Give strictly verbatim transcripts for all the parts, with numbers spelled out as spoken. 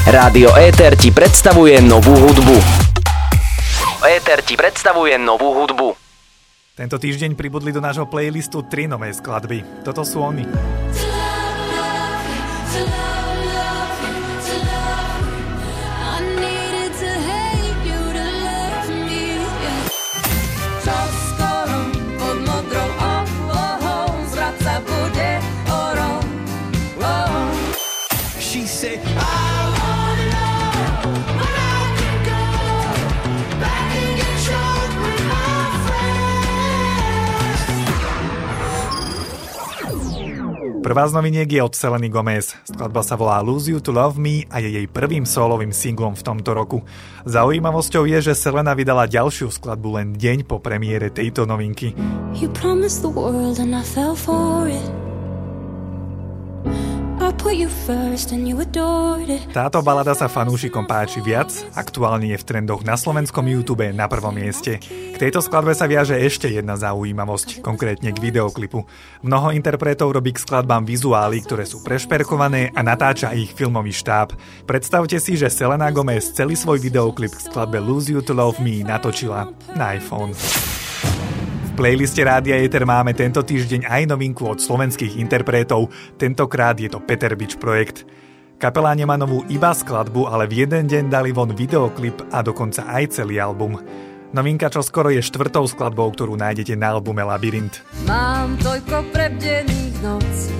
Rádio Éter ti predstavuje novú hudbu. Éter ti predstavuje novú hudbu. Tento týždeň pribudli do nášho playlistu tri nové skladby. Toto sú oni. Prvá z noviniek je od Seleny Gomez. Skladba sa volá Lose You to Love Me a je jej prvým solovým singlom v tomto roku. Zaujímavosťou je, že Selena vydala ďalšiu skladbu len deň po premiére tejto novinky. You promised the world and I fell for it. I put you first and you adored it. Táto balada sa fanúšikom páči viac, aktuálne je v trendoch na slovenskom YouTube na prvom mieste. K tejto skladbe sa viaže ešte jedna zaujímavosť, konkrétne k videoklipu. Mnoho interpretov robí k skladbám vizuály, ktoré sú prešperkované a natáča ich filmový štáb. Predstavte si, že Selena Gomez celý svoj videoklip k skladbe Lose You to Love Me natočila na iPhone. V playliste Rádia Éter máme tento týždeň aj novinku od slovenských interpretov, tentokrát je to Peter Bič projekt. Kapela nemá novú iba skladbu, ale v jeden deň dali von videoklip a dokonca aj celý album. Novinka čoskoro je štvrtou skladbou, ktorú nájdete na albume Labyrint. Mám toľko prebdených nocí,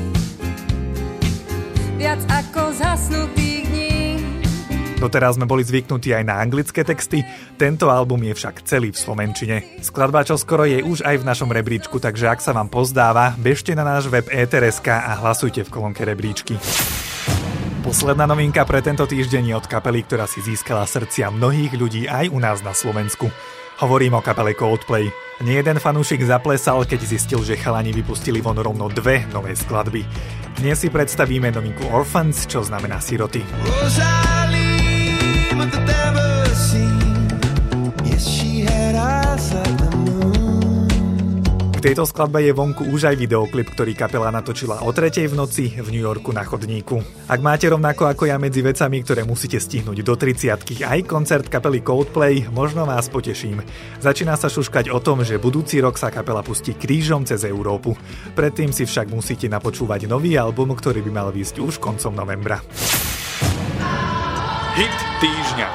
viac ako zhasnutých dní. Doteraz sme boli zvyknutí aj na anglické texty, tento album je však celý v slovenčine. Skladba čoskoro je už aj v našom rebríčku, takže ak sa vám pozdáva, bežte na náš web éter bodka es ká a hlasujte v kolónke rebríčky. Posledná novinka pre tento týždeň je od kapely, ktorá si získala srdcia mnohých ľudí aj u nás na Slovensku. Hovorím o kapele Coldplay. Nejeden fanúšik zaplesal, keď zistil, že chalani vypustili von rovno dve nové skladby. Dnes si predstavíme novinku Orphans, čo znamená siroty. K tejto skladbe je vonku už aj videoklip, ktorý kapela natočila o tretej v noci v New Yorku na chodníku. Ak máte rovnako ako ja medzi vecami, ktoré musíte stihnúť do tridsiatky, aj koncert kapely Coldplay, možno vás poteším. Začína sa šuškať o tom, že budúci rok sa kapela pustí krížom cez Európu. Predtým si však musíte napočúvať nový album, ktorý by mal výjsť už koncom novembra. Hit týždňa.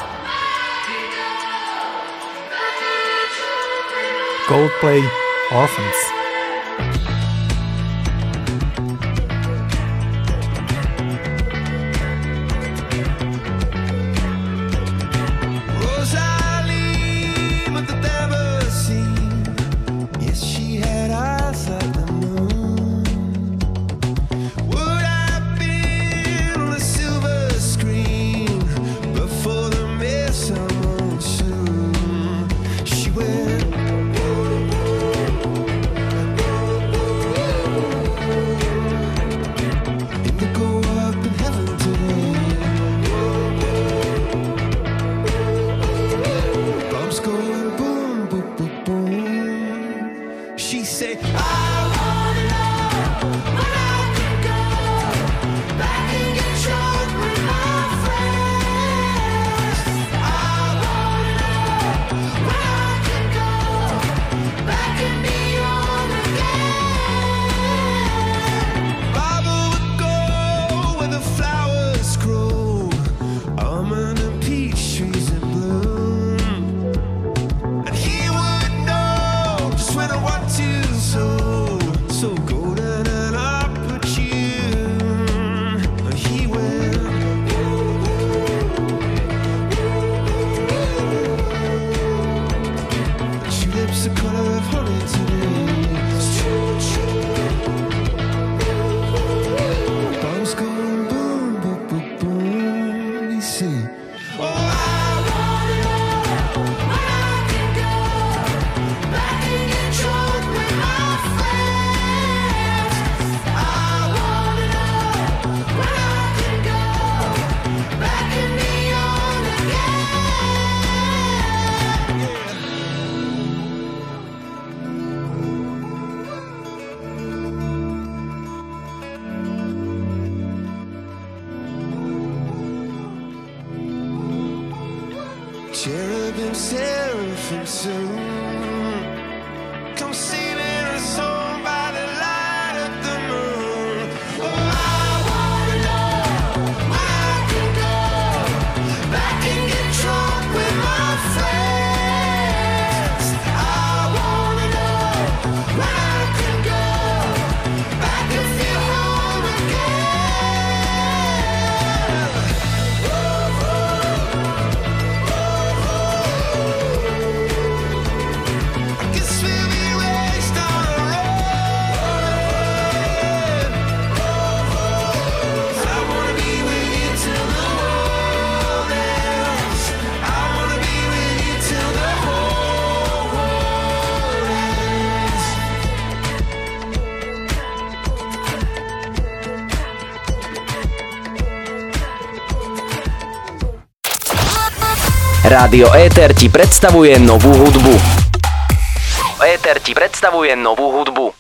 Coldplay Orphans. cherubim, seraphim soon. Come singing a song by the light of the moon. Oh, I wanna know where I can go back and get drunk with my friends. I wanna know where I can go back and feel home again. Ooh, I guess we'll be raised on a road. I wanna be with you till the world ends. I wanna be with you till the whole world ends. Rádio Éter ti predstavuje novú hudbu. Éter ti predstavuje novú hudbu.